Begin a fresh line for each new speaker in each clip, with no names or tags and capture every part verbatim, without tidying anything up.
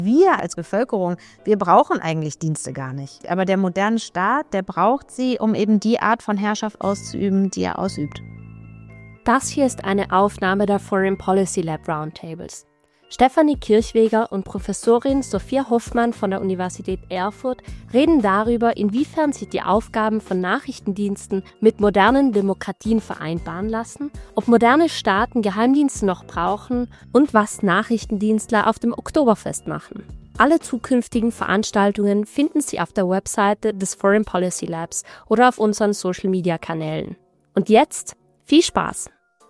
Wir als Bevölkerung, wir brauchen eigentlich Dienste gar nicht. Aber der moderne Staat, der braucht sie, um eben die Art von Herrschaft auszuüben, die er ausübt.
Das hier ist eine Aufnahme der Foreign Policy Lab Roundtables. Stefanie Kirchweger und Professorin Sophia Hoffmann von der Universität Erfurt reden darüber, inwiefern sich die Aufgaben von Nachrichtendiensten mit modernen Demokratien vereinbaren lassen, ob moderne Staaten Geheimdienste noch brauchen und was Nachrichtendienstler auf dem Oktoberfest machen. Alle zukünftigen Veranstaltungen finden Sie auf der Webseite des Foreign Policy Labs oder auf unseren Social-Media-Kanälen. Und jetzt viel Spaß!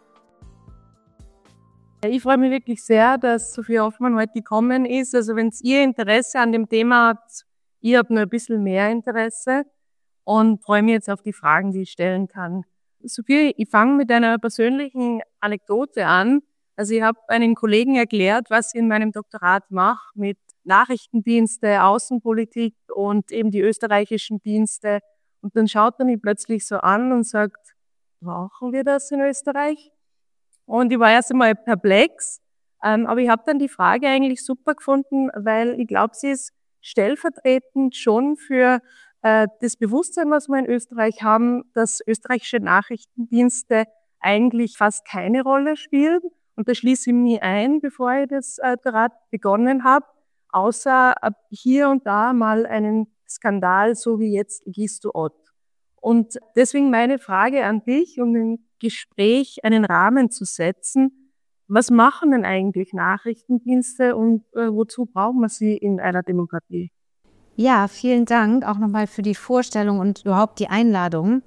Ich freue mich wirklich sehr, dass Sophia Hoffmann heute gekommen ist. Also wenn ihr Interesse an dem Thema habt, ich habe nur ein bisschen mehr Interesse und freue mich jetzt auf die Fragen, die ich stellen kann. Sophia, ich fange mit einer persönlichen Anekdote an. Also ich habe einen Kollegen erklärt, was ich in meinem Doktorat mache mit Nachrichtendienste, Außenpolitik und eben die österreichischen Dienste. Und dann schaut er mich plötzlich so an und sagt, brauchen wir das in Österreich? Und ich war erst einmal perplex, ähm, aber ich habe dann die Frage eigentlich super gefunden, weil ich glaube, sie ist stellvertretend schon für äh, das Bewusstsein, was wir in Österreich haben, dass österreichische Nachrichtendienste eigentlich fast keine Rolle spielen. Und da schließe ich mich ein, bevor ich das äh, gerade begonnen habe, außer äh, hier und da mal einen Skandal, so wie jetzt Gisto Ott. Und deswegen meine Frage an dich, um im Gespräch einen Rahmen zu setzen. Was machen denn eigentlich Nachrichtendienste und äh, wozu brauchen wir sie in einer Demokratie?
Ja, vielen Dank auch nochmal für die Vorstellung und überhaupt die Einladung.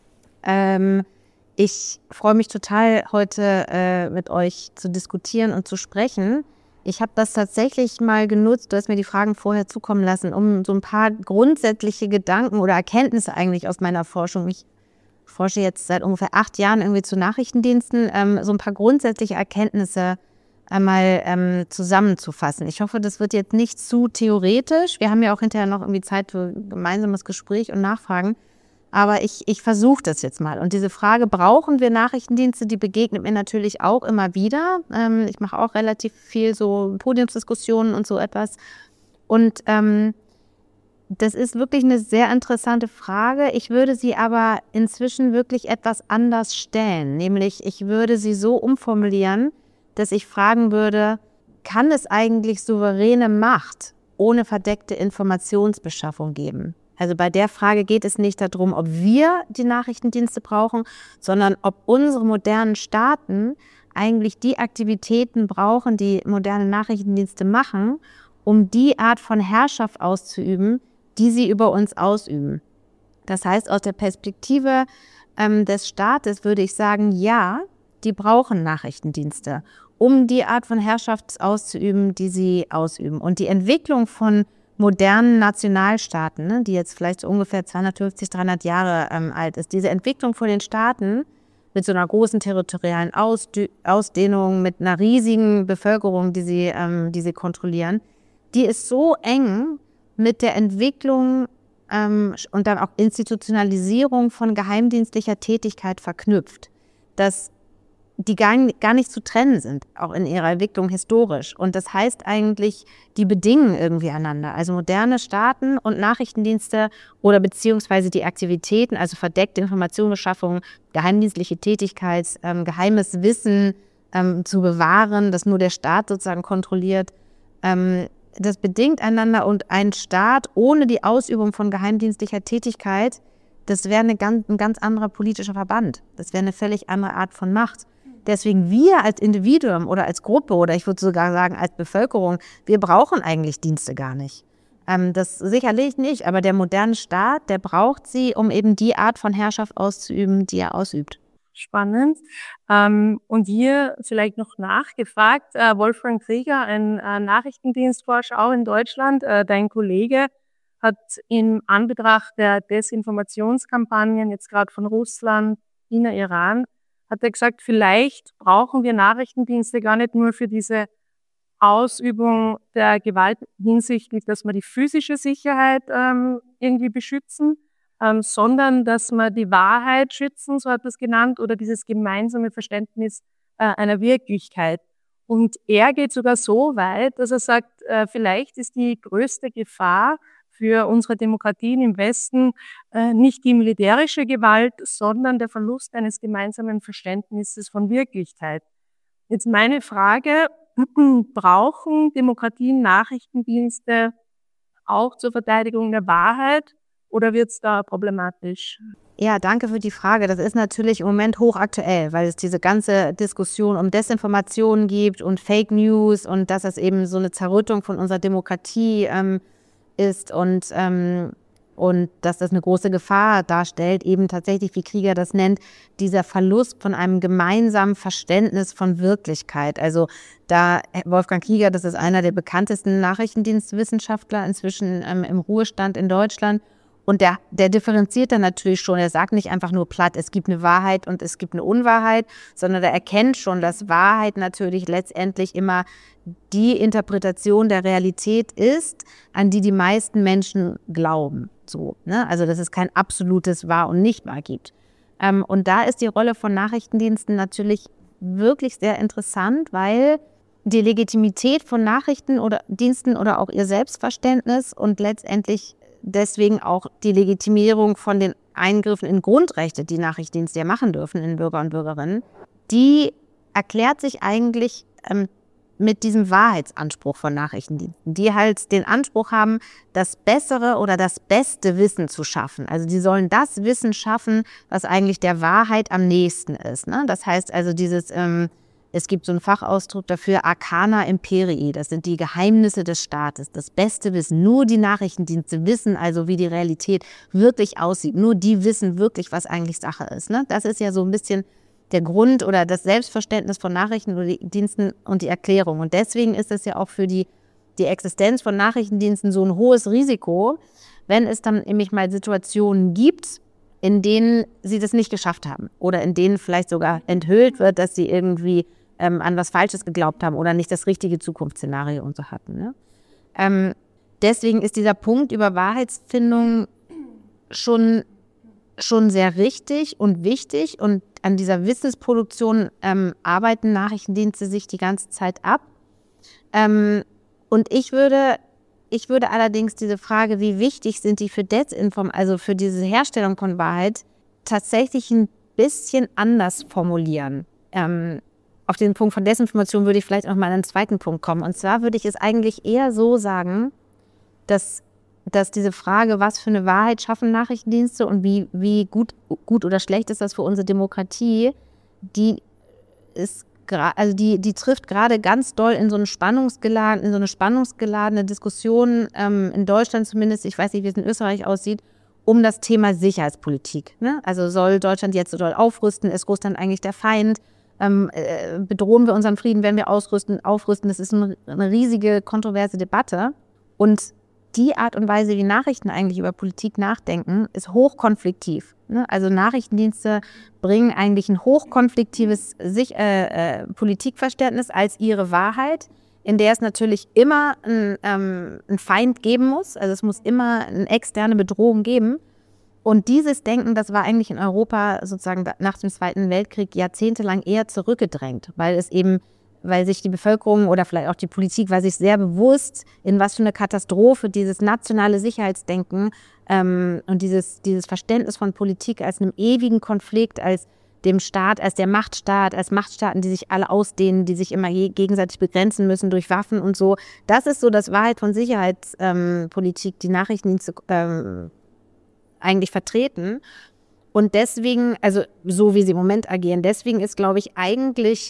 Ähm, ich freue mich total, heute äh, mit euch zu diskutieren und zu sprechen. Ich habe das tatsächlich mal genutzt, du hast mir die Fragen vorher zukommen lassen, um so ein paar grundsätzliche Gedanken oder Erkenntnisse eigentlich aus meiner Forschung. Ich forsche jetzt seit ungefähr acht Jahren irgendwie zu Nachrichtendiensten, ähm, so ein paar grundsätzliche Erkenntnisse einmal ähm, zusammenzufassen. Ich hoffe, das wird jetzt nicht zu theoretisch. Wir haben ja auch hinterher noch irgendwie Zeit für gemeinsames Gespräch und Nachfragen. Aber ich, ich versuche das jetzt mal. Und diese Frage, brauchen wir Nachrichtendienste, die begegnet mir natürlich auch immer wieder. Ähm, ich mache auch relativ viel so Podiumsdiskussionen und so etwas. Und ähm, das ist wirklich eine sehr interessante Frage. Ich würde sie aber inzwischen wirklich etwas anders stellen. Nämlich, ich würde sie so umformulieren, dass ich fragen würde, kann es eigentlich souveräne Macht ohne verdeckte Informationsbeschaffung geben? Also bei der Frage geht es nicht darum, ob wir die Nachrichtendienste brauchen, sondern ob unsere modernen Staaten eigentlich die Aktivitäten brauchen, die moderne Nachrichtendienste machen, um die Art von Herrschaft auszuüben, die sie über uns ausüben. Das heißt, aus der Perspektive ähm, des Staates würde ich sagen, ja, die brauchen Nachrichtendienste, um die Art von Herrschaft auszuüben, die sie ausüben. Und die Entwicklung von modernen Nationalstaaten, ne, die jetzt vielleicht so ungefähr zweihundertfünfzig, dreihundert Jahre ähm, alt ist, diese Entwicklung von den Staaten mit so einer großen territorialen Ausdü- Ausdehnung, mit einer riesigen Bevölkerung, die sie, ähm, die sie kontrollieren, die ist so eng mit der Entwicklung ähm, und dann auch Institutionalisierung von geheimdienstlicher Tätigkeit verknüpft, dass die gar, gar nicht zu trennen sind, auch in ihrer Entwicklung historisch. Und das heißt eigentlich, die bedingen irgendwie einander. Also moderne Staaten und Nachrichtendienste oder beziehungsweise die Aktivitäten, also verdeckte Informationsbeschaffung, geheimdienstliche Tätigkeit, ähm, geheimes Wissen ähm, zu bewahren, das nur der Staat sozusagen kontrolliert, ähm, das bedingt einander. Und ein Staat ohne die Ausübung von geheimdienstlicher Tätigkeit, das wäre eine ganz, ein ganz anderer politischer Verband. Das wäre eine völlig andere Art von Macht. Deswegen wir als Individuum oder als Gruppe oder ich würde sogar sagen als Bevölkerung, wir brauchen eigentlich Dienste gar nicht. Ähm, das sicherlich nicht, aber der moderne Staat, der braucht sie, um eben die Art von Herrschaft auszuüben, die er ausübt.
Spannend. Ähm, und hier vielleicht noch nachgefragt, äh, Wolfgang Krieger, ein äh, Nachrichtendienstforscher auch in Deutschland, äh, dein Kollege, hat in Anbetracht der Desinformationskampagnen jetzt gerade von Russland, China, Iran, hat er gesagt, vielleicht brauchen wir Nachrichtendienste gar nicht nur für diese Ausübung der Gewalt hinsichtlich, dass wir die physische Sicherheit ähm, irgendwie beschützen, ähm, sondern dass wir die Wahrheit schützen, so hat er es genannt, oder dieses gemeinsame Verständnis äh, einer Wirklichkeit. Und er geht sogar so weit, dass er sagt, äh, vielleicht ist die größte Gefahr für unsere Demokratien im Westen äh, nicht die militärische Gewalt, sondern der Verlust eines gemeinsamen Verständnisses von Wirklichkeit. Jetzt meine Frage, brauchen Demokratien Nachrichtendienste auch zur Verteidigung der Wahrheit oder wird es da problematisch?
Ja, danke für die Frage. Das ist natürlich im Moment hochaktuell, weil es diese ganze Diskussion um Desinformation gibt und Fake News und dass es eben so eine Zerrüttung von unserer Demokratie ähm, ist und, ähm, und dass das eine große Gefahr darstellt, eben tatsächlich, wie Krieger das nennt, dieser Verlust von einem gemeinsamen Verständnis von Wirklichkeit. Also da Wolfgang Krieger, das ist einer der bekanntesten Nachrichtendienstwissenschaftler inzwischen ähm, im Ruhestand in Deutschland. Und der, der differenziert dann natürlich schon, er sagt nicht einfach nur platt, es gibt eine Wahrheit und es gibt eine Unwahrheit, sondern er erkennt schon, dass Wahrheit natürlich letztendlich immer die Interpretation der Realität ist, an die die meisten Menschen glauben. So, ne? Also dass es kein absolutes Wahr und Nicht-Wahr gibt. Ähm, und da ist die Rolle von Nachrichtendiensten natürlich wirklich sehr interessant, weil die Legitimität von Nachrichten oder Diensten oder auch ihr Selbstverständnis und letztendlich deswegen auch die Legitimierung von den Eingriffen in Grundrechte, die Nachrichtendienste ja machen dürfen in Bürger und Bürgerinnen, die erklärt sich eigentlich ähm, mit diesem Wahrheitsanspruch von Nachrichtendiensten, die halt den Anspruch haben, das bessere oder das beste Wissen zu schaffen. Also die sollen das Wissen schaffen, was eigentlich der Wahrheit am nächsten ist. Ne? Das heißt also dieses... Ähm, Es gibt so einen Fachausdruck dafür, Arcana Imperii, das sind die Geheimnisse des Staates, das beste Wissen. Nur die Nachrichtendienste wissen also, wie die Realität wirklich aussieht. Nur die wissen wirklich, was eigentlich Sache ist. Ne? Das ist ja so ein bisschen der Grund oder das Selbstverständnis von Nachrichtendiensten und die Erklärung. Und deswegen ist es ja auch für die, die Existenz von Nachrichtendiensten so ein hohes Risiko, wenn es dann nämlich mal Situationen gibt, in denen sie das nicht geschafft haben oder in denen vielleicht sogar enthüllt wird, dass sie irgendwie ähm, an was Falsches geglaubt haben oder nicht das richtige Zukunftsszenario und so hatten. Ne? Ähm, deswegen ist dieser Punkt über Wahrheitsfindung schon, schon sehr richtig und wichtig und an dieser Wissensproduktion ähm, arbeiten Nachrichtendienste sich die ganze Zeit ab. Ähm, und ich würde Ich würde allerdings diese Frage, wie wichtig sind die für Desinform, also für diese Herstellung von Wahrheit, tatsächlich ein bisschen anders formulieren. Ähm, auf den Punkt von Desinformation würde ich vielleicht noch mal an einen zweiten Punkt kommen. Und zwar würde ich es eigentlich eher so sagen, dass, dass diese Frage, was für eine Wahrheit schaffen Nachrichtendienste und wie, wie gut, gut oder schlecht ist das für unsere Demokratie, die ist Also die, die trifft gerade ganz doll in so, einen spannungsgeladen, in so eine spannungsgeladene Diskussion, ähm, in Deutschland zumindest, ich weiß nicht, wie es in Österreich aussieht, um das Thema Sicherheitspolitik. Ne? Also soll Deutschland jetzt so doll aufrüsten? Ist Russland eigentlich der Feind? Ähm, äh, bedrohen wir unseren Frieden, wenn wir ausrüsten, aufrüsten? Das ist ein, eine riesige, kontroverse Debatte. Und die Art und Weise, wie Nachrichten eigentlich über Politik nachdenken, ist hochkonfliktiv. Ne? Also Nachrichtendienste bringen eigentlich ein hochkonfliktives sich, äh, äh, Politikverständnis als ihre Wahrheit, in der es natürlich immer ein, ähm, einen Feind geben muss. Also es muss immer eine externe Bedrohung geben. Und dieses Denken, das war eigentlich in Europa sozusagen nach dem Zweiten Weltkrieg jahrzehntelang eher zurückgedrängt, weil es eben weil sich die Bevölkerung oder vielleicht auch die Politik war sich sehr bewusst, in was für eine Katastrophe dieses nationale Sicherheitsdenken ähm, und dieses, dieses Verständnis von Politik als einem ewigen Konflikt, als dem Staat, als der Machtstaat, als Machtstaaten, die sich alle ausdehnen, die sich immer gegenseitig begrenzen müssen durch Waffen und so. Das ist so das Wahrheit von Sicherheitspolitik, ähm, die Nachrichtendienste ähm, eigentlich vertreten. Und deswegen, also so wie sie im Moment agieren, deswegen ist, glaube ich, eigentlich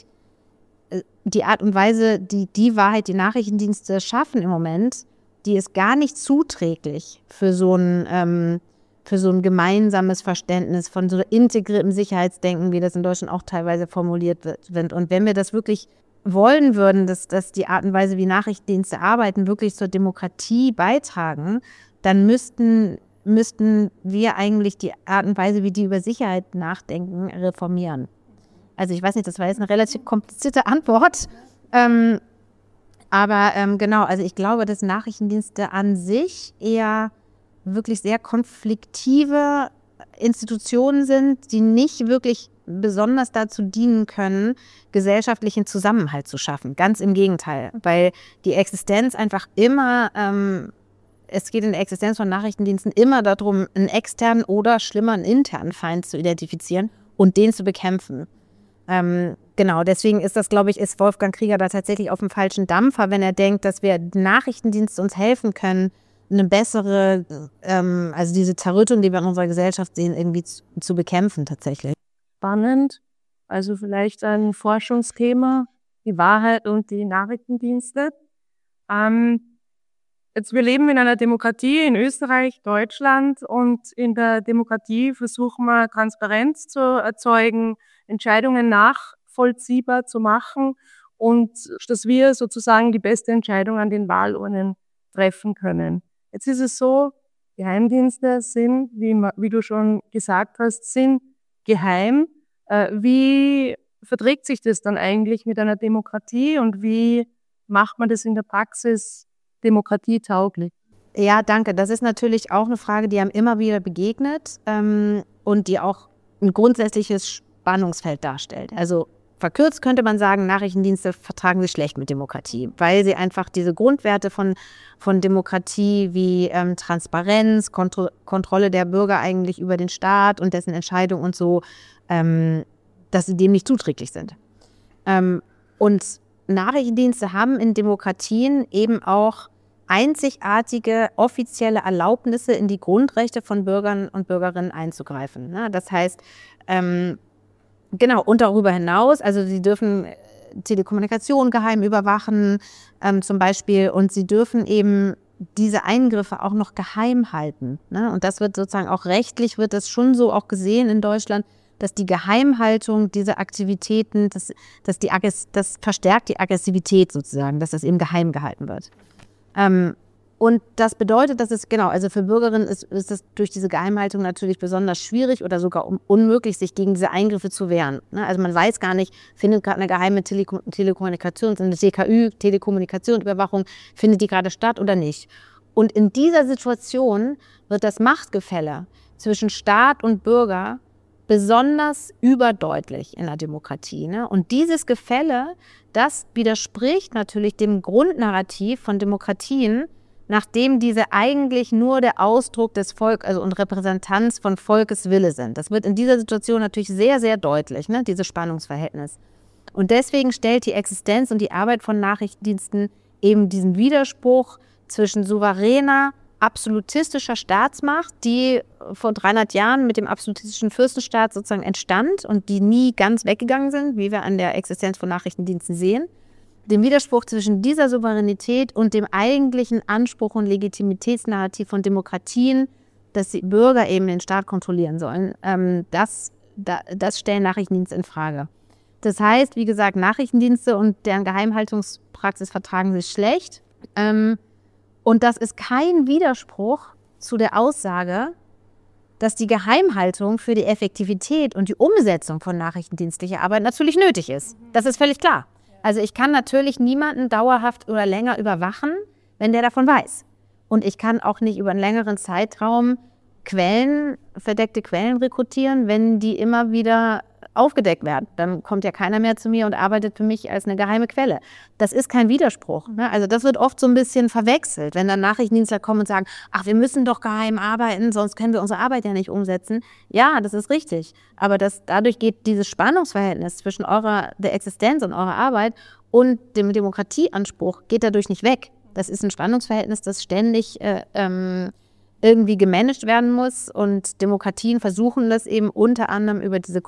die Art und Weise, die die Wahrheit, die Nachrichtendienste schaffen im Moment, die ist gar nicht zuträglich für so ein, ähm, für so ein gemeinsames Verständnis von so integriertem Sicherheitsdenken, wie das in Deutschland auch teilweise formuliert wird. Und wenn wir das wirklich wollen würden, dass, dass die Art und Weise, wie Nachrichtendienste arbeiten, wirklich zur Demokratie beitragen, dann müssten, müssten wir eigentlich die Art und Weise, wie die über Sicherheit nachdenken, reformieren. Also ich weiß nicht, das war jetzt eine relativ komplizierte Antwort. Ähm, aber ähm, genau, also ich glaube, dass Nachrichtendienste an sich eher wirklich sehr konfliktive Institutionen sind, die nicht wirklich besonders dazu dienen können, gesellschaftlichen Zusammenhalt zu schaffen. Ganz im Gegenteil, weil die Existenz einfach immer, ähm, es geht in der Existenz von Nachrichtendiensten immer darum, einen externen oder schlimmer einen internen Feind zu identifizieren und den zu bekämpfen. Ähm, genau, deswegen ist das, glaube ich, ist Wolfgang Krieger da tatsächlich auf dem falschen Dampfer, wenn er denkt, dass wir Nachrichtendienste uns helfen können, eine bessere, ähm, also diese Zerrüttung, die wir in unserer Gesellschaft sehen, irgendwie zu, zu bekämpfen tatsächlich.
Spannend, also vielleicht ein Forschungsthema, die Wahrheit und die Nachrichtendienste. Ähm, jetzt, wir leben in einer Demokratie in Österreich, Deutschland, und in der Demokratie versuchen wir Transparenz zu erzeugen, Entscheidungen nachvollziehbar zu machen und dass wir sozusagen die beste Entscheidung an den Wahlurnen treffen können. Jetzt ist es so, Geheimdienste sind, wie, wie du schon gesagt hast, sind geheim. Äh, wie verträgt sich das dann eigentlich mit einer Demokratie und wie macht man das in der Praxis demokratietauglich?
Ja, danke. Das ist natürlich auch eine Frage, die einem immer wieder begegnet ähm, und die auch ein grundsätzliches Spannungsfeld darstellt. Also verkürzt könnte man sagen, Nachrichtendienste vertragen sich schlecht mit Demokratie, weil sie einfach diese Grundwerte von, von Demokratie wie ähm, Transparenz, Kontro- Kontrolle der Bürger eigentlich über den Staat und dessen Entscheidung und so, ähm, dass sie dem nicht zuträglich sind. Ähm, und Nachrichtendienste haben in Demokratien eben auch einzigartige offizielle Erlaubnisse in die Grundrechte von Bürgern und Bürgerinnen einzugreifen. Ne? Das heißt, ähm, genau, und darüber hinaus, also sie dürfen Telekommunikation geheim überwachen ähm, zum Beispiel, und sie dürfen eben diese Eingriffe auch noch geheim halten. Ne? Und das wird sozusagen auch rechtlich, wird das schon so auch gesehen in Deutschland, dass die Geheimhaltung dieser Aktivitäten, dass, dass die, das verstärkt die Aggressivität sozusagen, dass das eben geheim gehalten wird. Ähm, und das bedeutet, dass es, genau, also für Bürgerinnen ist, ist es durch diese Geheimhaltung natürlich besonders schwierig oder sogar un- unmöglich, sich gegen diese Eingriffe zu wehren. Ne? Also man weiß gar nicht, findet gerade eine geheime Telekom- Telekommunikation, eine T K Ü, Telekommunikationsüberwachung, findet die gerade statt oder nicht. Und in dieser Situation wird das Machtgefälle zwischen Staat und Bürger besonders überdeutlich in der Demokratie. Ne? Und dieses Gefälle, das widerspricht natürlich dem Grundnarrativ von Demokratien, nachdem diese eigentlich nur der Ausdruck des Volkes also und Repräsentanz von Volkes Wille sind. Das wird in dieser Situation natürlich sehr, sehr deutlich, ne? Dieses Spannungsverhältnis. Und deswegen stellt die Existenz und die Arbeit von Nachrichtendiensten eben diesen Widerspruch zwischen souveräner, absolutistischer Staatsmacht, die vor dreihundert Jahren mit dem absolutistischen Fürstenstaat sozusagen entstand und die nie ganz weggegangen sind, wie wir an der Existenz von Nachrichtendiensten sehen. Dem Widerspruch zwischen dieser Souveränität und dem eigentlichen Anspruch und Legitimitätsnarrativ von Demokratien, dass die Bürger eben den Staat kontrollieren sollen, ähm, das, da, das stellen Nachrichtendienste in Frage. Das heißt, wie gesagt, Nachrichtendienste und deren Geheimhaltungspraxis vertragen sich schlecht. Ähm, und das ist kein Widerspruch zu der Aussage, dass die Geheimhaltung für die Effektivität und die Umsetzung von nachrichtendienstlicher Arbeit natürlich nötig ist. Das ist völlig klar. Also ich kann natürlich niemanden dauerhaft oder länger überwachen, wenn der davon weiß. Und ich kann auch nicht über einen längeren Zeitraum Quellen, verdeckte Quellen rekrutieren, wenn die immer wieder aufgedeckt werden. Dann kommt ja keiner mehr zu mir und arbeitet für mich als eine geheime Quelle. Das ist kein Widerspruch. Ne? Also das wird oft so ein bisschen verwechselt, wenn dann Nachrichtendienstler kommen und sagen, ach, wir müssen doch geheim arbeiten, sonst können wir unsere Arbeit ja nicht umsetzen. Ja, das ist richtig. Aber das, dadurch geht dieses Spannungsverhältnis zwischen eurer, der Existenz und eurer Arbeit und dem Demokratieanspruch geht dadurch nicht weg. Das ist ein Spannungsverhältnis, das ständig äh, ähm, irgendwie gemanagt werden muss, und Demokratien versuchen das eben unter anderem über diese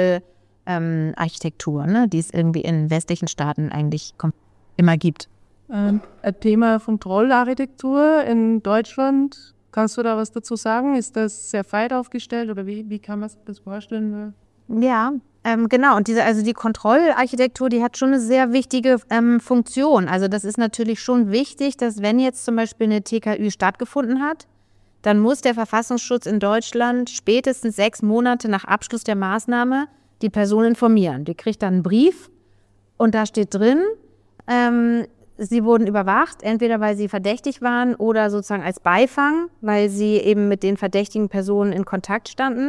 Kontrollarchitektur, ähm, ne, die es irgendwie in westlichen Staaten eigentlich immer gibt.
Ähm, ein Thema Kontrollarchitektur in Deutschland, kannst du da was dazu sagen? Ist das sehr weit aufgestellt oder wie, wie kann man sich das vorstellen?
Ja, ähm, genau. Und diese, also die Kontrollarchitektur, die hat schon eine sehr wichtige ähm, Funktion. Also das ist natürlich schon wichtig, dass wenn jetzt zum Beispiel eine T K Ü stattgefunden hat, dann muss der Verfassungsschutz in Deutschland spätestens sechs Monate nach Abschluss der Maßnahme die Person informieren. Die kriegt dann einen Brief und da steht drin, ähm, sie wurden überwacht, entweder weil sie verdächtig waren oder sozusagen als Beifang, weil sie eben mit den verdächtigen Personen in Kontakt standen.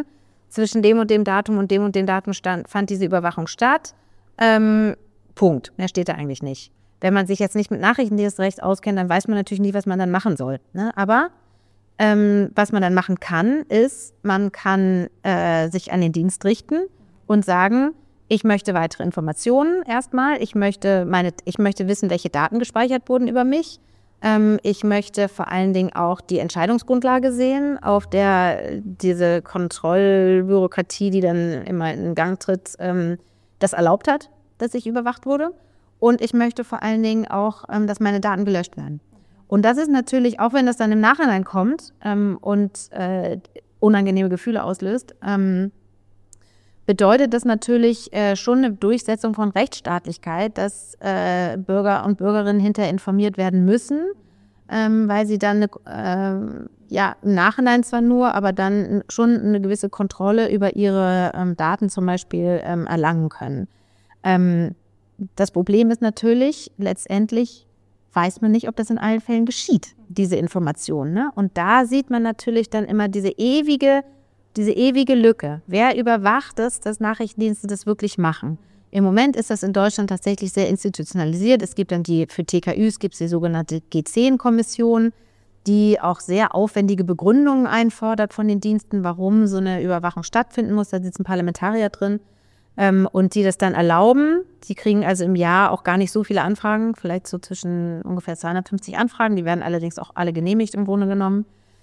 zwischen dem und dem Datum und dem und dem Datum stand, fand diese Überwachung statt. Ähm, Punkt. Mehr steht da eigentlich nicht. Wenn man sich jetzt nicht mit Nachrichtendienstrecht auskennt, dann weiß man natürlich nie, was man dann machen soll. Ne? Aber ähm, was man dann machen kann, ist, man kann äh, sich an den Dienst richten und sagen, ich möchte weitere Informationen erstmal. Ich möchte, meine, ich möchte wissen, welche Daten gespeichert wurden über mich. Ähm, ich möchte vor allen Dingen auch die Entscheidungsgrundlage sehen, auf der diese Kontrollbürokratie, die dann immer in Gang tritt, ähm, das erlaubt hat, dass ich überwacht wurde. Und ich möchte vor allen Dingen auch, ähm, dass meine Daten gelöscht werden. Und das ist natürlich, auch wenn das dann im Nachhinein kommt ähm, und äh, unangenehme Gefühle auslöst, ähm, bedeutet das natürlich äh, schon eine Durchsetzung von Rechtsstaatlichkeit, dass äh, Bürger und Bürgerinnen hinterher informiert werden müssen, ähm, weil sie dann, eine, äh, ja, im Nachhinein zwar nur, aber dann schon eine gewisse Kontrolle über ihre ähm, Daten zum Beispiel ähm, erlangen können. Ähm, Das Problem ist natürlich, letztendlich weiß man nicht, ob das in allen Fällen geschieht, diese Information. Ne? Und da sieht man natürlich dann immer diese ewige, diese ewige Lücke. Wer überwacht es, dass Nachrichtendienste das wirklich machen? Im Moment ist das in Deutschland tatsächlich sehr institutionalisiert. Es gibt dann die, für T K Üs gibt es die sogenannte G zehn Kommission, die auch sehr aufwendige Begründungen einfordert von den Diensten, warum so eine Überwachung stattfinden muss. Da sitzen Parlamentarier drin. Und die das dann erlauben. Die kriegen also im Jahr auch gar nicht so viele Anfragen, vielleicht so zwischen ungefähr zweihundertfünfzig Anfragen. Die werden allerdings auch alle genehmigt im Grunde genommen.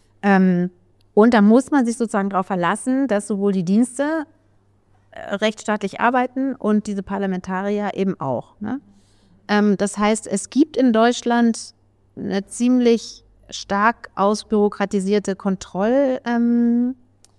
Und da muss man sich sozusagen darauf verlassen, dass sowohl die Dienste rechtsstaatlich arbeiten und diese Parlamentarier eben auch. Ne? Das heißt, es gibt in Deutschland eine ziemlich stark ausbürokratisierte Kontroll, ähm,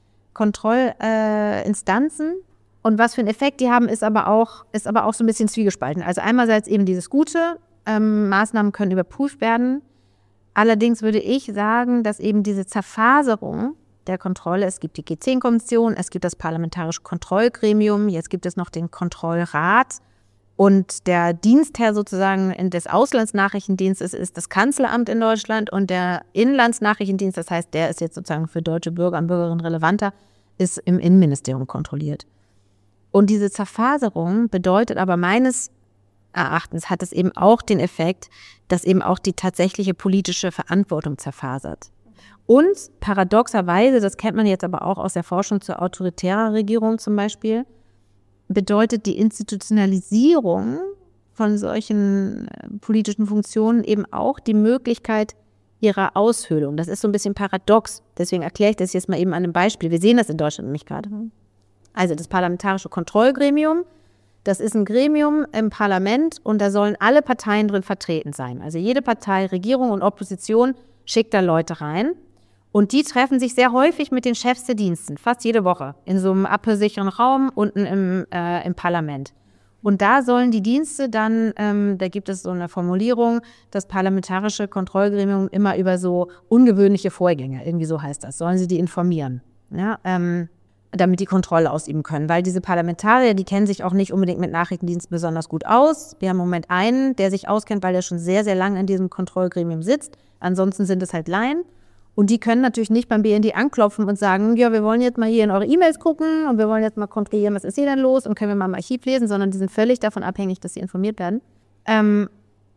Kontrollinstanzen. Äh, Und was für einen Effekt die haben, ist aber auch, ist aber auch so ein bisschen zwiegespalten. Also einerseits eben dieses Gute, ähm, Maßnahmen können überprüft werden. Allerdings würde ich sagen, dass eben diese Zerfaserung der Kontrolle, es gibt die G zehn Kommission, es gibt das Parlamentarische Kontrollgremium, jetzt gibt es noch den Kontrollrat und der Dienstherr sozusagen des Auslandsnachrichtendienstes ist das Kanzleramt in Deutschland und der Inlandsnachrichtendienst, das heißt, der ist jetzt sozusagen für deutsche Bürger und Bürgerinnen relevanter, ist im Innenministerium kontrolliert. Und diese Zerfaserung bedeutet aber meines Erachtens, hat es eben auch den Effekt, dass eben auch die tatsächliche politische Verantwortung zerfasert. Und paradoxerweise, das kennt man jetzt aber auch aus der Forschung zur autoritären Regierung zum Beispiel, bedeutet die Institutionalisierung von solchen politischen Funktionen eben auch die Möglichkeit ihrer Aushöhlung. Das ist so ein bisschen paradox. Deswegen erkläre ich das jetzt mal eben an einem Beispiel. Wir sehen das in Deutschland nämlich gerade. Also das Parlamentarische Kontrollgremium, das ist ein Gremium im Parlament und da sollen alle Parteien drin vertreten sein. Also jede Partei, Regierung und Opposition schickt da Leute rein und die treffen sich sehr häufig mit den Chefs der Diensten, fast jede Woche, in so einem abhörsicheren Raum unten im, äh, im Parlament. Und da sollen die Dienste dann, ähm, da gibt es so eine Formulierung, das Parlamentarische Kontrollgremium immer über so ungewöhnliche Vorgänge, irgendwie so heißt das, sollen sie die informieren. Ja, ähm, damit die Kontrolle ausüben können. Weil diese Parlamentarier, die kennen sich auch nicht unbedingt mit Nachrichtendiensten besonders gut aus. Wir haben im Moment einen, der sich auskennt, weil der schon sehr, sehr lange in diesem Kontrollgremium sitzt. Ansonsten sind es halt Laien. Und die können natürlich nicht beim B N D anklopfen und sagen, ja, wir wollen jetzt mal hier in eure E-Mails gucken und wir wollen jetzt mal kontrollieren, was ist hier denn los und können wir mal im Archiv lesen, sondern die sind völlig davon abhängig, dass sie informiert werden. Ähm,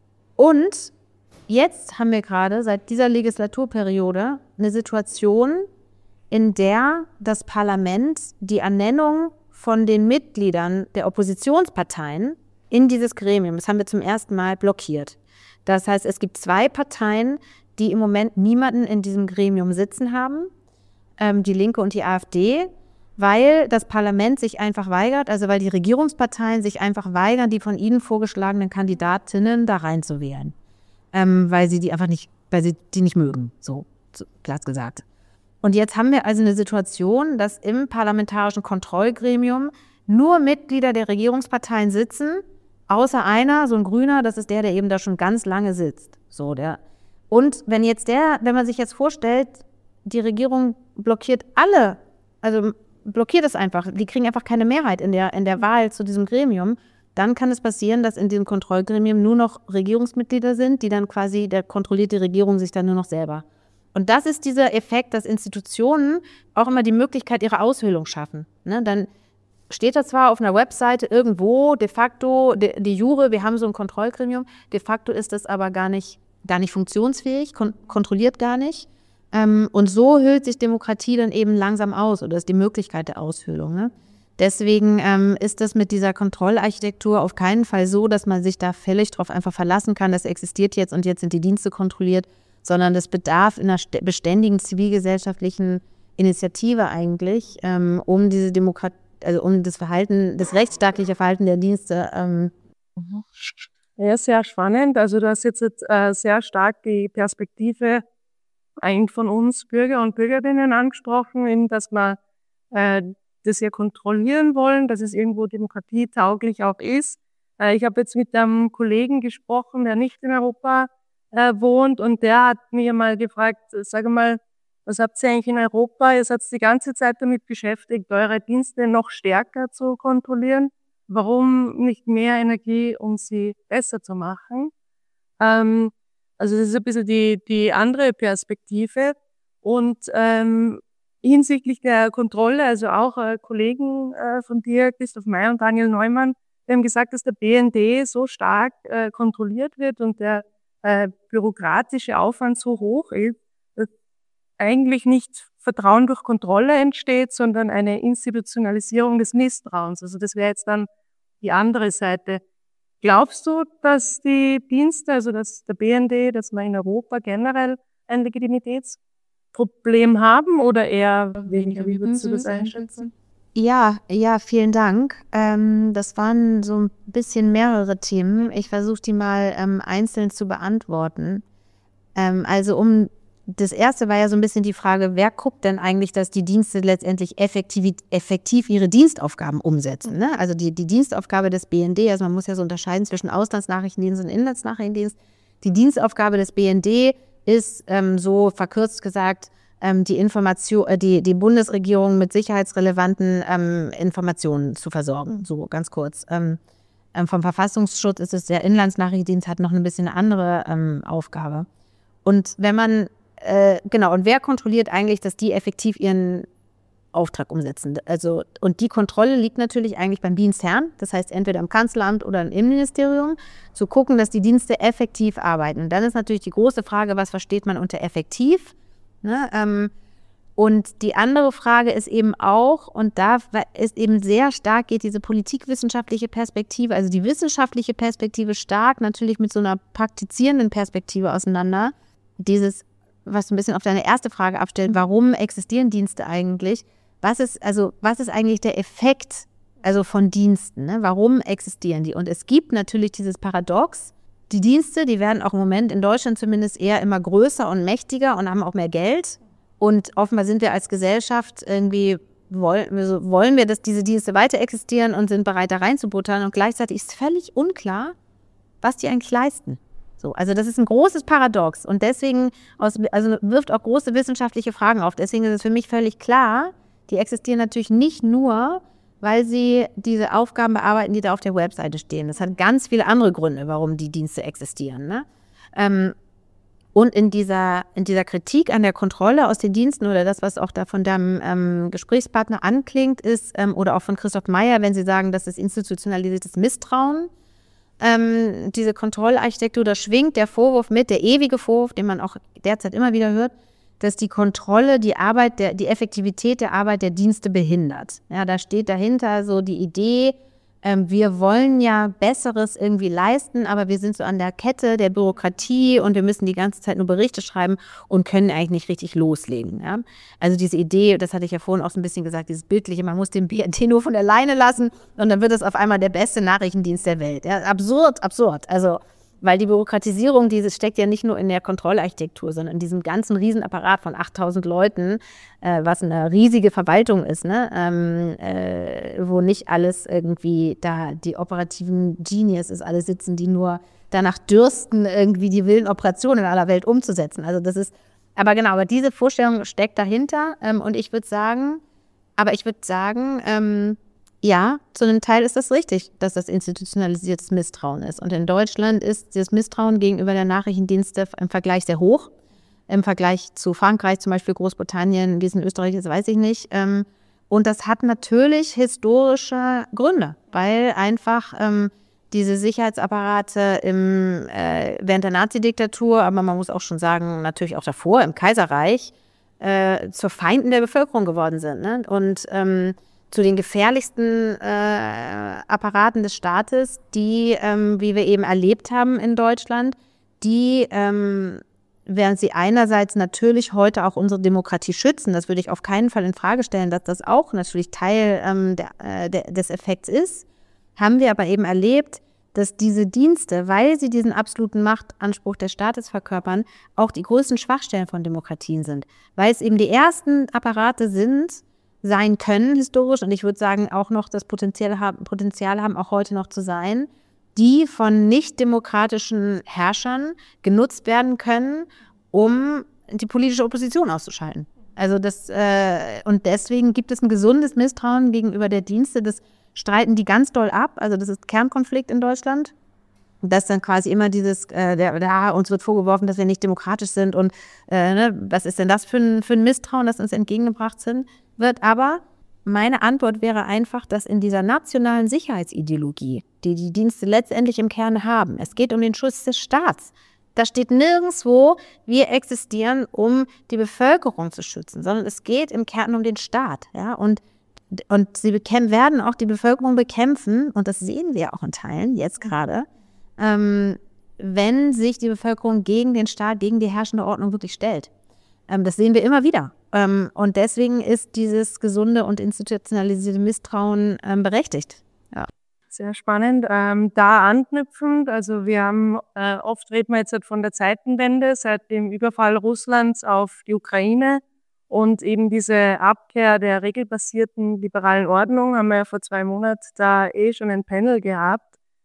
und jetzt haben wir gerade seit dieser Legislaturperiode eine Situation, in der das Parlament die Ernennung von den Mitgliedern der Oppositionsparteien in dieses Gremium, das haben wir zum ersten Mal blockiert. Das heißt, es gibt zwei Parteien, die im Moment niemanden in diesem Gremium sitzen haben, ähm, die Linke und die AfD, weil das Parlament sich einfach weigert, also weil die Regierungsparteien sich einfach weigern, die von ihnen vorgeschlagenen Kandidatinnen da reinzuwählen, ähm, weil sie die einfach nicht, weil sie die nicht mögen, so, so platt gesagt. Und jetzt haben wir also eine Situation, dass im Parlamentarischen Kontrollgremium nur Mitglieder der Regierungsparteien sitzen, außer einer, so ein Grüner, das ist der, der eben da schon ganz lange sitzt. So, der. Und wenn jetzt der, wenn man sich jetzt vorstellt, die Regierung blockiert alle, also blockiert es einfach, die kriegen einfach keine Mehrheit in der, in der Wahl zu diesem Gremium, dann kann es passieren, dass in diesem Kontrollgremium nur noch Regierungsmitglieder sind, die dann quasi, der kontrolliert die Regierung sich dann nur noch selber. Und das ist dieser Effekt, dass Institutionen auch immer die Möglichkeit ihrer Aushöhlung schaffen. Ne? Dann steht da zwar auf einer Webseite irgendwo de facto, de, de jure, wir haben so ein Kontrollgremium, de facto ist das aber gar nicht, gar nicht funktionsfähig, kon- kontrolliert gar nicht. Ähm, und so hüllt sich Demokratie dann eben langsam aus oder ist die Möglichkeit der Aushöhlung. Ne? Deswegen ähm, ist das mit dieser Kontrollarchitektur auf keinen Fall so, dass man sich da völlig drauf einfach verlassen kann, das existiert jetzt und jetzt sind die Dienste kontrolliert, sondern das bedarf in einer beständigen zivilgesellschaftlichen Initiative eigentlich, ähm, um diese Demokratie, also um das Verhalten, das rechtsstaatliche Verhalten der Dienste. Ähm.
Ja, sehr spannend. Also du hast jetzt äh, sehr stark die Perspektive eigentlich von uns Bürger und Bürgerinnen angesprochen, in dass wir äh, das ja kontrollieren wollen, dass es irgendwo demokratietauglich auch ist. Äh, ich habe jetzt mit einem Kollegen gesprochen, der nicht in Europa äh, wohnt, und der hat mir mal gefragt, sag mal, was habt ihr eigentlich in Europa? Ihr seid die ganze Zeit damit beschäftigt, eure Dienste noch stärker zu kontrollieren. Warum nicht mehr Energie, um sie besser zu machen? Ähm, also das ist ein bisschen die, die andere Perspektive. Und ähm, hinsichtlich der Kontrolle, also auch äh, Kollegen äh, von dir, Christoph May und Daniel Neumann, die haben gesagt, dass der B N D so stark äh, kontrolliert wird und der äh, bürokratische Aufwand so hoch ist, dass eigentlich nicht Vertrauen durch Kontrolle entsteht, sondern eine Institutionalisierung des Misstrauens. Also das wäre jetzt dann die andere Seite. Glaubst du, dass die Dienste, also dass der B N D, dass wir in Europa generell ein Legitimitätsproblem haben oder eher weniger? Wie würdest du das einschätzen?
Ja, ja, vielen Dank. Ähm, das waren so ein bisschen mehrere Themen. Ich versuche die mal ähm, einzeln zu beantworten. Ähm, also um Das erste war ja so ein bisschen die Frage, wer guckt denn eigentlich, dass die Dienste letztendlich effektiv, effektiv ihre Dienstaufgaben umsetzen? Ne? Also die, die Dienstaufgabe des B N D, also man muss ja so unterscheiden zwischen Auslandsnachrichtendienst und Inlandsnachrichtendienst. Die Dienstaufgabe des B N D ist, ähm, so verkürzt gesagt, ähm, die, Information, äh, die, die Bundesregierung mit sicherheitsrelevanten ähm, Informationen zu versorgen, so ganz kurz. Ähm, ähm, vom Verfassungsschutz ist es, der Inlandsnachrichtendienst hat noch ein bisschen eine andere ähm, Aufgabe. Und wenn man Äh, genau, und wer kontrolliert eigentlich, dass die effektiv ihren Auftrag umsetzen? Also, und die Kontrolle liegt natürlich eigentlich beim Dienstherrn, das heißt entweder im Kanzleramt oder im Innenministerium, zu gucken, dass die Dienste effektiv arbeiten. Und dann ist natürlich die große Frage, was versteht man unter effektiv? Ne? Ähm, und die andere Frage ist eben auch, und da ist eben sehr stark, geht diese politikwissenschaftliche Perspektive, also die wissenschaftliche Perspektive stark natürlich mit so einer praktizierenden Perspektive auseinander. Dieses, was ein bisschen auf deine erste Frage abstellt, warum existieren Dienste eigentlich? Was ist, also, was ist eigentlich der Effekt, also von Diensten? Ne? Warum existieren die? Und es gibt natürlich dieses Paradox, die Dienste, die werden auch im Moment in Deutschland zumindest eher immer größer und mächtiger und haben auch mehr Geld. Und offenbar sind wir als Gesellschaft irgendwie, wollen wir, wollen wir, dass diese Dienste weiter existieren und sind bereit, da reinzubuttern. Und gleichzeitig ist völlig unklar, was die eigentlich leisten. So, also das ist ein großes Paradox und deswegen aus, also wirft auch große wissenschaftliche Fragen auf. Deswegen ist es für mich völlig klar, die existieren natürlich nicht nur, weil sie diese Aufgaben bearbeiten, die da auf der Webseite stehen. Das hat ganz viele andere Gründe, warum die Dienste existieren. Ne? Ähm, und in dieser, in dieser Kritik an der Kontrolle aus den Diensten oder das, was auch da von deinem ähm, Gesprächspartner anklingt, ist, ähm, oder auch von Christoph Meyer, wenn sie sagen, das ist institutionalisiertes Misstrauen, Ähm, diese Kontrollarchitektur, da schwingt der Vorwurf mit, der ewige Vorwurf, den man auch derzeit immer wieder hört, dass die Kontrolle die Arbeit, der, die Effektivität der Arbeit der Dienste behindert. Ja, da steht dahinter so die Idee, ähm, wir wollen ja Besseres irgendwie leisten, aber wir sind so an der Kette der Bürokratie und wir müssen die ganze Zeit nur Berichte schreiben und können eigentlich nicht richtig loslegen. Ja? Also diese Idee, das hatte ich ja vorhin auch so ein bisschen gesagt, dieses Bildliche, man muss den B N D nur von der Leine lassen und dann wird es auf einmal der beste Nachrichtendienst der Welt. Ja? Absurd, absurd. Also, weil die Bürokratisierung, dieses steckt ja nicht nur in der Kontrollarchitektur, sondern in diesem ganzen Riesenapparat von achttausend Leuten, äh, was eine riesige Verwaltung ist, ne? ähm, äh, wo nicht alles irgendwie da, die operativen Geniuses alle sitzen, die nur danach dürsten, irgendwie die wilden Operationen in aller Welt umzusetzen. Also das ist, aber genau, aber diese Vorstellung steckt dahinter ähm, und ich würde sagen, aber ich würde sagen, ähm, ja, zu einem Teil ist das richtig, dass das institutionalisiertes Misstrauen ist. Und in Deutschland ist das Misstrauen gegenüber der Nachrichtendienste im Vergleich sehr hoch. im Vergleich zu Frankreich, zum Beispiel Großbritannien, wie es in Österreich ist, weiß ich nicht. Ähm, und das hat natürlich historische Gründe, weil einfach ähm, diese Sicherheitsapparate im, äh, während der Nazi-Diktatur, aber man muss auch schon sagen, natürlich auch davor, im Kaiserreich, äh, zur Feinden der Bevölkerung geworden sind. Ne? Und ähm, zu den gefährlichsten äh, Apparaten des Staates, die, ähm, wie wir eben erlebt haben in Deutschland, die, ähm, während sie einerseits natürlich heute auch unsere Demokratie schützen, das würde ich auf keinen Fall in Frage stellen, dass das auch natürlich Teil ähm, der, äh, der, des Effekts ist, haben wir aber eben erlebt, dass diese Dienste, weil sie diesen absoluten Machtanspruch des Staates verkörpern, auch die größten Schwachstellen von Demokratien sind. Weil es eben die ersten Apparate sind, sein können historisch, und ich würde sagen auch noch das Potenzial haben, Potenzial haben, auch heute noch zu sein, die von nicht-demokratischen Herrschern genutzt werden können, um die politische Opposition auszuschalten. Also das, äh, und deswegen gibt es ein gesundes Misstrauen gegenüber der Dienste. Das streiten die ganz doll ab. Also das ist Kernkonflikt in Deutschland. Dass dann quasi immer dieses, äh, der, der, uns wird vorgeworfen, dass wir nicht demokratisch sind und äh, ne, was ist denn das für ein, für ein Misstrauen, das uns entgegengebracht sind, wird. Aber meine Antwort wäre einfach, dass in dieser nationalen Sicherheitsideologie, die die Dienste letztendlich im Kern haben, es geht um den Schutz des Staats. Da steht nirgendwo, wir existieren, um die Bevölkerung zu schützen, sondern es geht im Kern um den Staat. Ja? Und, und sie bekämpfen, werden auch die Bevölkerung bekämpfen, und das sehen wir auch in Teilen jetzt gerade, Ähm, wenn sich die Bevölkerung gegen den Staat, gegen die herrschende Ordnung wirklich stellt. Ähm, das sehen wir immer wieder. Ähm, und deswegen ist dieses gesunde und institutionalisierte Misstrauen ähm, berechtigt. Ja.
Sehr spannend. Ähm, da anknüpfend, also wir haben, äh, oft reden wir jetzt halt von der Zeitenwende, seit dem Überfall Russlands auf die Ukraine und eben diese Abkehr der regelbasierten liberalen Ordnung, haben wir ja vor zwei Monaten da eh schon ein Panel gehabt.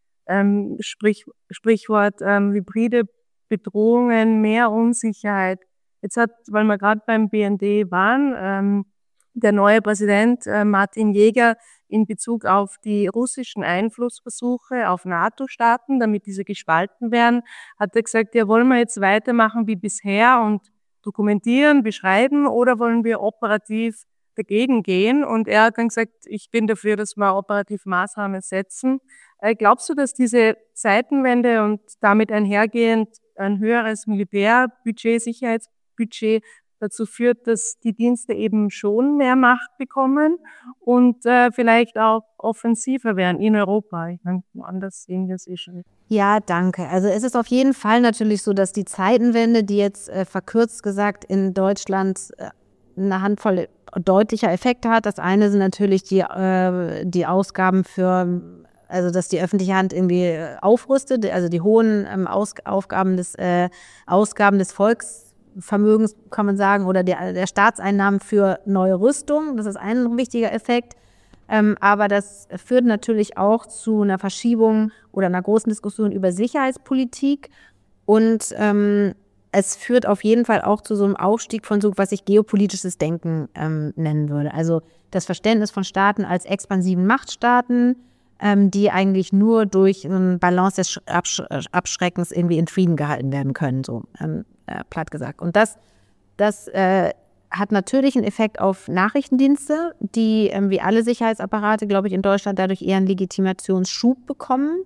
Ähm, Sprich, Sprichwort ähm, hybride Bedrohungen, mehr Unsicherheit. Jetzt hat, weil wir gerade beim B N D waren, ähm, der neue Präsident äh, Martin Jäger in Bezug auf die russischen Einflussversuche auf NATO-Staaten, damit diese gespalten werden, hat er gesagt, ja, wollen wir jetzt weitermachen wie bisher und dokumentieren, beschreiben, oder wollen wir operativ dagegen gehen? Und er hat dann gesagt, ich bin dafür, dass wir operativ Maßnahmen setzen. Glaubst du, dass diese Zeitenwende und damit einhergehend ein höheres Militärbudget, Sicherheitsbudget dazu führt, dass die Dienste eben schon mehr Macht bekommen und äh, vielleicht auch offensiver werden in Europa? Ich meine, anders sehen wir es eh schon.
Ja, danke. Also es ist auf jeden Fall natürlich so, dass die Zeitenwende, die jetzt äh, verkürzt gesagt in Deutschland äh, eine Handvoll deutlicher Effekte hat. Das eine sind natürlich die, äh, die Ausgaben für, also dass die öffentliche Hand irgendwie aufrüstet, also die hohen ähm, Aus, Aufgaben des, äh, Ausgaben des Volksvermögens, kann man sagen, oder der, der Staatseinnahmen für neue Rüstung. Das ist ein wichtiger Effekt. Ähm, aber das führt natürlich auch zu einer Verschiebung oder einer großen Diskussion über Sicherheitspolitik, und ähm, es führt auf jeden Fall auch zu so einem Aufstieg von so, was ich geopolitisches Denken ähm, nennen würde. Also das Verständnis von Staaten als expansiven Machtstaaten, ähm, die eigentlich nur durch eine Balance des Absch- Abschreckens irgendwie in Frieden gehalten werden können, so ähm, äh, platt gesagt. Und das, das äh, hat natürlich einen Effekt auf Nachrichtendienste, die ähm, wie alle Sicherheitsapparate, glaube ich, in Deutschland dadurch eher einen Legitimationsschub bekommen.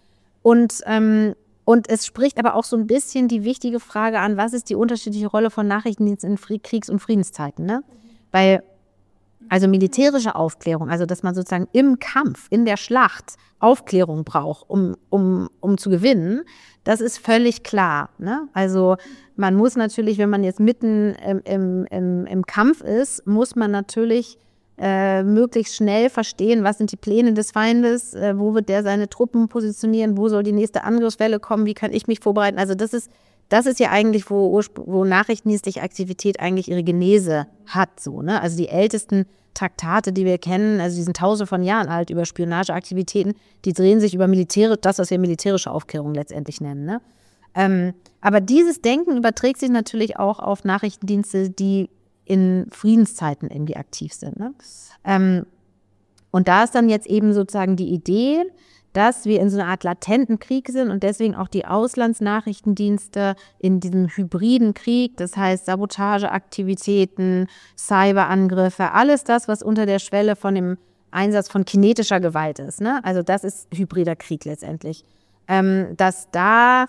Und ähm, Und es spricht aber auch so ein bisschen die wichtige Frage an, was ist die unterschiedliche Rolle von Nachrichtendiensten in Fried-, Kriegs- und Friedenszeiten, ne? Weil, also militärische Aufklärung, also dass man sozusagen im Kampf, in der Schlacht Aufklärung braucht, um, um, um zu gewinnen, das ist völlig klar, ne? Also man muss natürlich, wenn man jetzt mitten im, im, im, im Kampf ist, muss man natürlich Äh, möglichst schnell verstehen, was sind die Pläne des Feindes, äh, wo wird der seine Truppen positionieren, wo soll die nächste Angriffswelle kommen, wie kann ich mich vorbereiten. Also das ist, das ist ja eigentlich, wo, wo nachrichtendienstliche Aktivität eigentlich ihre Genese hat. So, ne? Also die ältesten Traktate, die wir kennen, also die sind tausende von Jahren alt über Spionageaktivitäten, die drehen sich über militärische, das, was wir militärische Aufklärung letztendlich nennen. Ne? Ähm, aber dieses Denken überträgt sich natürlich auch auf Nachrichtendienste, die in Friedenszeiten irgendwie aktiv sind. Ne? Ähm, und da ist dann jetzt eben sozusagen die Idee, dass wir in so einer Art latenten Krieg sind und deswegen auch die Auslandsnachrichtendienste in diesem hybriden Krieg, das heißt Sabotageaktivitäten, Cyberangriffe, alles das, was unter der Schwelle von dem Einsatz von kinetischer Gewalt ist, ne? Also das ist hybrider Krieg letztendlich. Ähm, dass da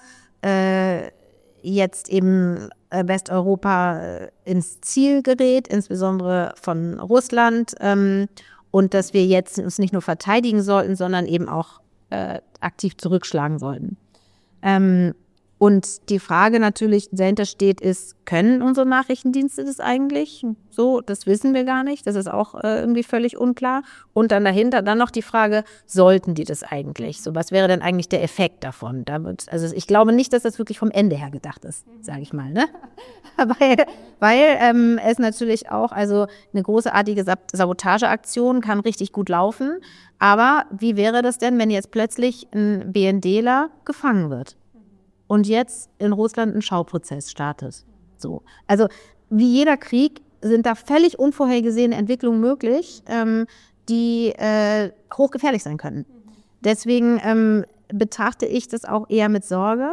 äh, jetzt eben Westeuropa äh, ins Ziel gerät, insbesondere von Russland, ähm, und dass wir jetzt uns nicht nur verteidigen sollten, sondern eben auch äh, aktiv zurückschlagen sollten. Ähm, und die Frage natürlich, die dahinter steht, ist, können unsere Nachrichtendienste das eigentlich? So, das wissen wir gar nicht. Das ist auch äh, irgendwie völlig unklar. Und dann dahinter dann noch die Frage, sollten die das eigentlich? So, was wäre denn eigentlich der Effekt davon? Da wird, also ich glaube nicht, dass das wirklich vom Ende her gedacht ist, sage ich mal, ne? weil weil ähm, es natürlich auch, also eine großartige Sabotageaktion kann richtig gut laufen. Aber wie wäre das denn, wenn jetzt plötzlich ein BNDler gefangen wird? Und jetzt in Russland ein Schauprozess startet. So. Also wie jeder Krieg sind da völlig unvorhergesehene Entwicklungen möglich, ähm, die äh, hochgefährlich sein können. Deswegen ähm, betrachte ich das auch eher mit Sorge,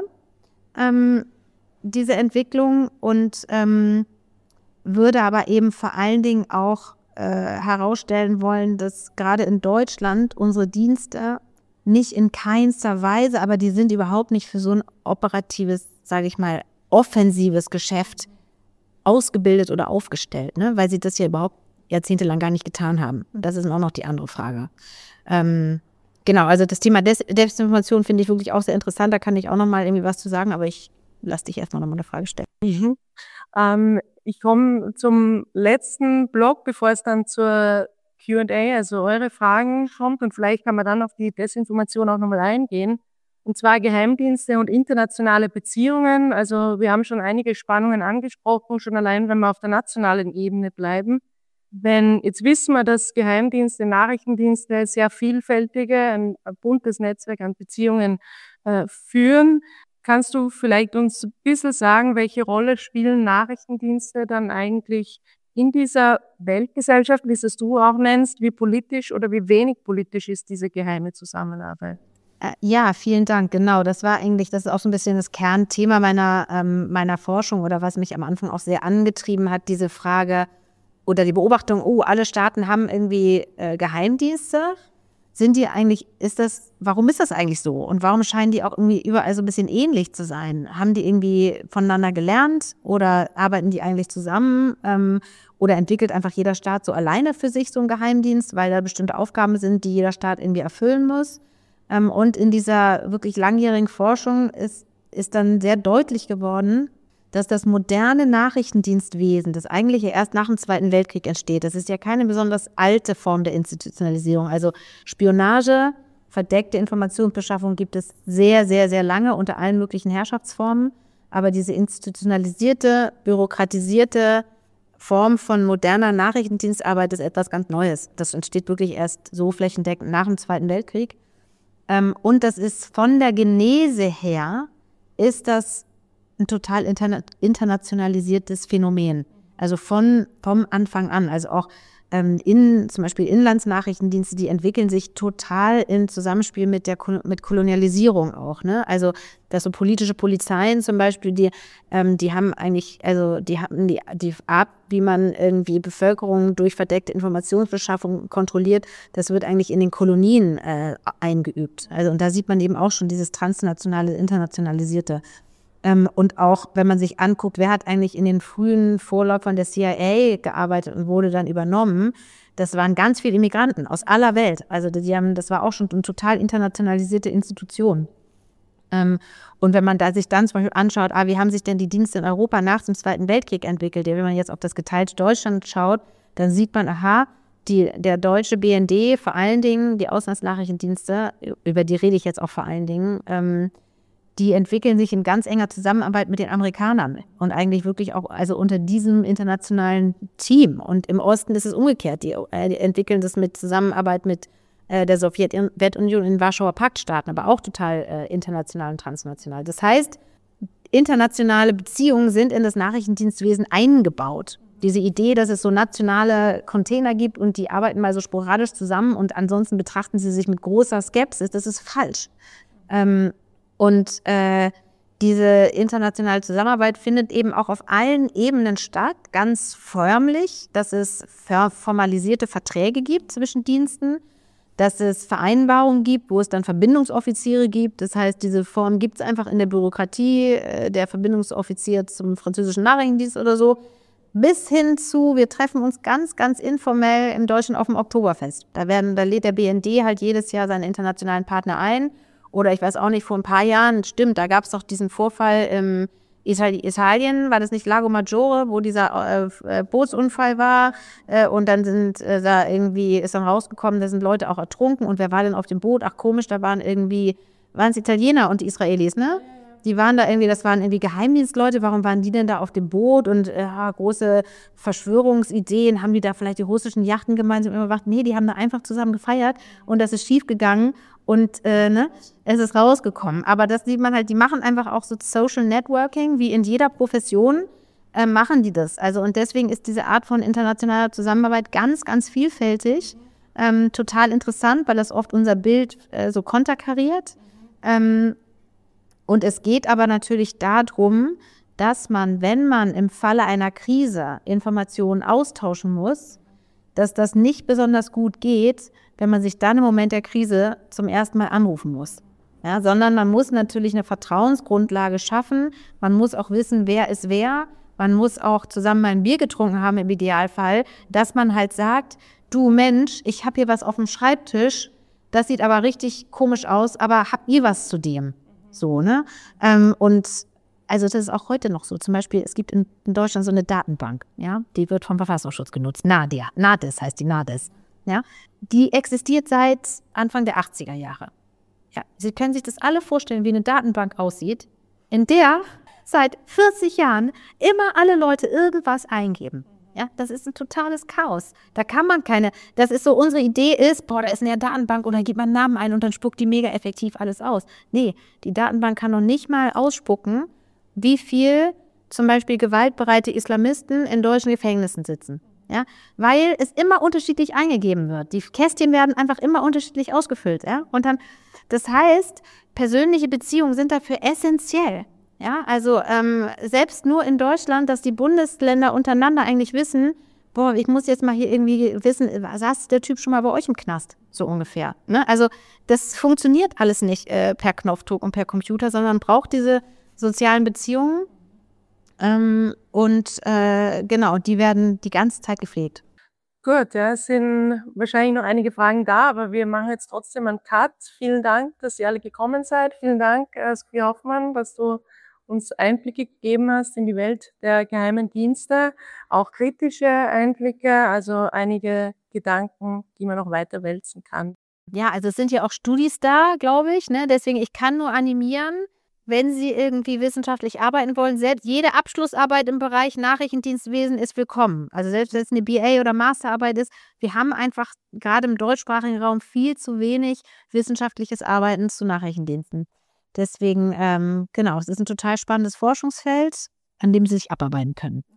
ähm, diese Entwicklung, und ähm, würde aber eben vor allen Dingen auch äh, herausstellen wollen, dass gerade in Deutschland unsere Dienste nicht in keinster Weise, aber die sind überhaupt nicht für so ein operatives, sage ich mal, offensives Geschäft ausgebildet oder aufgestellt, ne? Weil sie das ja überhaupt jahrzehntelang gar nicht getan haben. Das ist auch noch die andere Frage. Ähm, genau, also das Thema Des- Desinformation finde ich wirklich auch sehr interessant. Da kann ich auch noch mal irgendwie was zu sagen, aber ich lasse dich erstmal noch mal eine Frage stellen.
Mhm. Ähm, ich komme zum letzten Block, bevor es dann zur Q and A, also eure Fragen kommt, und vielleicht kann man dann auf die Desinformation auch nochmal eingehen. Und zwar Geheimdienste und internationale Beziehungen. Also wir haben schon einige Spannungen angesprochen, schon allein, wenn wir auf der nationalen Ebene bleiben. Wenn, jetzt wissen wir, dass Geheimdienste, Nachrichtendienste sehr vielfältige, ein, ein buntes Netzwerk an Beziehungen äh, führen. Kannst du vielleicht uns ein bisschen sagen, welche Rolle spielen Nachrichtendienste dann eigentlich in dieser Weltgesellschaft, wie es du auch nennst, wie politisch oder wie wenig politisch ist diese geheime Zusammenarbeit?
Ja, vielen Dank. Genau, das war eigentlich, das ist auch so ein bisschen das Kernthema meiner, ähm, meiner Forschung oder was mich am Anfang auch sehr angetrieben hat, diese Frage oder die Beobachtung, oh, alle Staaten haben irgendwie äh, Geheimdienste. Sind die eigentlich, ist das, warum ist das eigentlich so? Und warum scheinen die auch irgendwie überall so ein bisschen ähnlich zu sein? Haben die irgendwie voneinander gelernt oder arbeiten die eigentlich zusammen? Ähm, oder entwickelt einfach jeder Staat so alleine für sich so einen Geheimdienst, weil da bestimmte Aufgaben sind, die jeder Staat irgendwie erfüllen muss? Ähm, und in dieser wirklich langjährigen Forschung ist, ist dann sehr deutlich geworden, dass das moderne Nachrichtendienstwesen, das eigentlich ja erst nach dem Zweiten Weltkrieg entsteht, das ist ja keine besonders alte Form der Institutionalisierung. Also Spionage, verdeckte Informationsbeschaffung gibt es sehr, sehr, sehr lange unter allen möglichen Herrschaftsformen. Aber diese institutionalisierte, bürokratisierte Form von moderner Nachrichtendienstarbeit ist etwas ganz Neues. Das entsteht wirklich erst so flächendeckend nach dem Zweiten Weltkrieg. Und das ist von der Genese her, ist das ein total interna- internationalisiertes Phänomen. Also von, vom Anfang an. Also auch ähm, in, zum Beispiel Inlandsnachrichtendienste, die entwickeln sich total im Zusammenspiel mit der mit Kolonialisierung auch. Ne? Also dass so politische Polizeien zum Beispiel, die, ähm, die haben eigentlich, also die haben die, die Art, wie man irgendwie Bevölkerung durch verdeckte Informationsbeschaffung kontrolliert, das wird eigentlich in den Kolonien äh, eingeübt. Also und da sieht man eben auch schon dieses transnationale, internationalisierte. Ähm, und auch, wenn man sich anguckt, wer hat eigentlich in den frühen Vorläufern der C I A gearbeitet und wurde dann übernommen, das waren ganz viele Immigranten aus aller Welt. Also die haben, das war auch schon eine total internationalisierte Institution. Ähm, und wenn man da sich dann zum Beispiel anschaut, ah, wie haben sich denn die Dienste in Europa nach dem Zweiten Weltkrieg entwickelt, ja, wenn man jetzt auf das geteilte Deutschland schaut, dann sieht man, aha, die, der deutsche B N D, vor allen Dingen die Auslandsnachrichtendienste, über die rede ich jetzt auch vor allen Dingen, ähm, die entwickeln sich in ganz enger Zusammenarbeit mit den Amerikanern und eigentlich wirklich auch also unter diesem internationalen Team. Und im Osten ist es umgekehrt. Die, äh, die entwickeln das mit Zusammenarbeit mit äh, der Sowjetunion in Warschauer Paktstaaten, aber auch total äh, international und transnational. Das heißt, internationale Beziehungen sind in das Nachrichtendienstwesen eingebaut. Diese Idee, dass es so nationale Container gibt und die arbeiten mal so sporadisch zusammen und ansonsten betrachten sie sich mit großer Skepsis, das ist falsch. Ähm, und äh, diese internationale Zusammenarbeit findet eben auch auf allen Ebenen statt, ganz förmlich, dass es formalisierte Verträge gibt zwischen Diensten, dass es Vereinbarungen gibt, wo es dann Verbindungsoffiziere gibt. Das heißt, diese Form gibt es einfach in der Bürokratie, äh, der Verbindungsoffizier zum französischen Nachrichtendienst oder so, bis hin zu, wir treffen uns ganz, ganz informell im Deutschen auf dem Oktoberfest. Da, werden, da lädt der B N D halt jedes Jahr seine internationalen Partner ein. Oder ich weiß auch nicht, vor ein paar Jahren, stimmt, da gab es doch diesen Vorfall im Italien, war das nicht Lago Maggiore, wo dieser äh, Bootsunfall war äh, und dann sind äh, da irgendwie, ist dann rausgekommen, da sind Leute auch ertrunken und wer war denn auf dem Boot? Ach komisch, da waren irgendwie, waren es Italiener und die Israelis, ne? Die waren da irgendwie, das waren irgendwie Geheimdienstleute, warum waren die denn da auf dem Boot und äh, große Verschwörungsideen, haben die da vielleicht die russischen Yachten gemeinsam überwacht? Nee, die haben da einfach zusammen gefeiert und das ist schief gegangen und äh, ne, es ist rausgekommen. Aber das sieht man halt, die machen einfach auch so Social Networking, wie in jeder Profession äh, machen die das. Also und deswegen ist diese Art von internationaler Zusammenarbeit ganz, ganz vielfältig, ähm, total interessant, weil das oft unser Bild äh, so konterkariert. Ähm, Und es geht aber natürlich darum, dass man, wenn man im Falle einer Krise Informationen austauschen muss, dass das nicht besonders gut geht, wenn man sich dann im Moment der Krise zum ersten Mal anrufen muss. Ja, sondern man muss natürlich eine Vertrauensgrundlage schaffen. Man muss auch wissen, wer ist wer. Man muss auch zusammen mal ein Bier getrunken haben im Idealfall, dass man halt sagt, du Mensch, ich habe hier was auf dem Schreibtisch, das sieht aber richtig komisch aus, aber habt ihr was zu dem? So, ne? Ähm, und also das ist auch heute noch so. Zum Beispiel, es gibt in, in Deutschland so eine Datenbank, ja, die wird vom Verfassungsschutz genutzt. NADIA, NADIS heißt die NADIS, ja. Die existiert seit Anfang der achtziger Jahre. Ja, Sie können sich das alle vorstellen, wie eine Datenbank aussieht, in der seit vierzig Jahren immer alle Leute irgendwas eingeben. Ja, das ist ein totales Chaos. Da kann man keine, das ist so, unsere Idee ist, boah, da ist eine Datenbank und dann gibt man einen Namen ein und dann spuckt die mega effektiv alles aus. Nee, die Datenbank kann noch nicht mal ausspucken, wie viel zum Beispiel gewaltbereite Islamisten in deutschen Gefängnissen sitzen. Ja, weil es immer unterschiedlich eingegeben wird. Die Kästchen werden einfach immer unterschiedlich ausgefüllt. Ja? Und dann, das heißt, persönliche Beziehungen sind dafür essentiell. Ja, also ähm, selbst nur in Deutschland, dass die Bundesländer untereinander eigentlich wissen, boah, ich muss jetzt mal hier irgendwie wissen, saß der Typ schon mal bei euch im Knast, so ungefähr. Ne? Also das funktioniert alles nicht äh, per Knopfdruck und per Computer, sondern braucht diese sozialen Beziehungen ähm, und äh, genau, die werden die ganze Zeit gepflegt.
Gut, ja, es sind wahrscheinlich noch einige Fragen da, aber wir machen jetzt trotzdem einen Cut. Vielen Dank, dass ihr alle gekommen seid. Vielen Dank, äh, Sophie Hoffmann, dass du uns Einblicke gegeben hast in die Welt der geheimen Dienste, auch kritische Einblicke, also einige Gedanken, die man noch weiter wälzen kann.
Ja, also es sind ja auch Studis da, glaube ich, ne? Deswegen, ich kann nur animieren, wenn Sie irgendwie wissenschaftlich arbeiten wollen, selbst jede Abschlussarbeit im Bereich Nachrichtendienstwesen ist willkommen. Also selbst wenn es eine B A oder Masterarbeit ist, wir haben einfach gerade im deutschsprachigen Raum viel zu wenig wissenschaftliches Arbeiten zu Nachrichtendiensten. Deswegen, ähm, genau, es ist ein total spannendes Forschungsfeld, an dem Sie sich abarbeiten können.